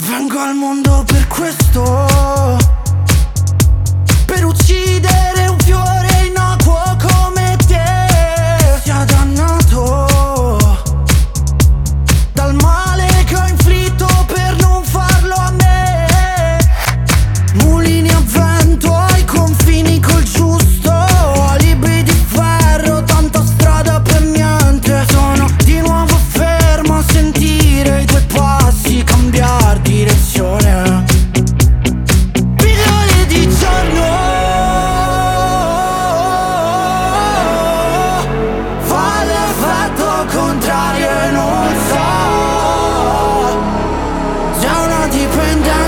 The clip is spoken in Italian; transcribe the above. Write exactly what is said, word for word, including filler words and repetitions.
Vengo al mondo per questo, per uccidere un fiore innocuo come te. Sia dannato dal male che ho inflitto per non farlo a me. Mulini a vento ai confini col giusto, alibi di ferro, tanta strada per niente. Sono di nuovo fermo a sentire i tuoi passi cambiare direzione. Pillole di giorno, fa l'effetto contrario e non so, c'è una dipendenza